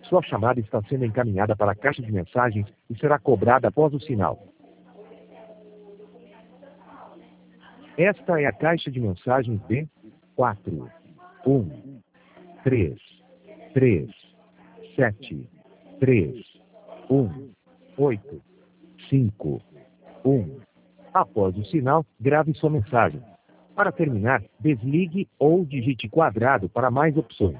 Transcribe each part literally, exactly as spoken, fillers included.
Sua chamada está sendo encaminhada para a caixa de mensagens e será cobrada após o sinal. Esta é a caixa de mensagens de quatro, um, três, três, sete, três, um, oito, cinco, um. Após o sinal, grave sua mensagem. Para terminar, desligue ou digite quadrado para mais opções.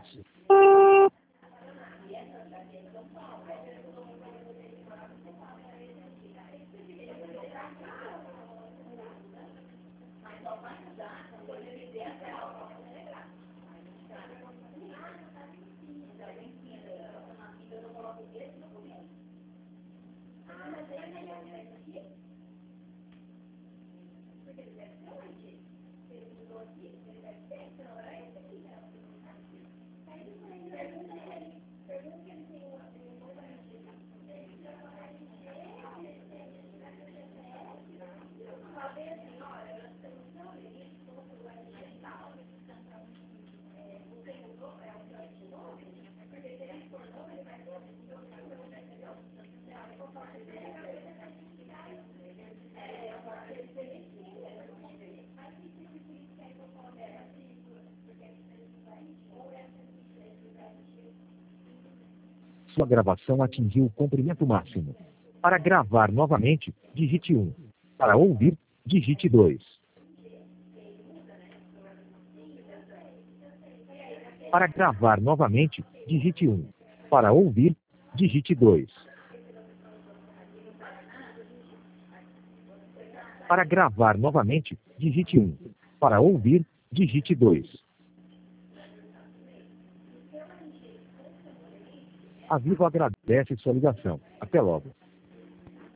Sua gravação atingiu o comprimento máximo. Para gravar novamente, digite um. Para ouvir, digite dois. Para gravar novamente, digite um. Para ouvir, digite dois. Para gravar novamente, digite um. Para ouvir, digite dois. A Vivo agradece sua ligação. Até logo.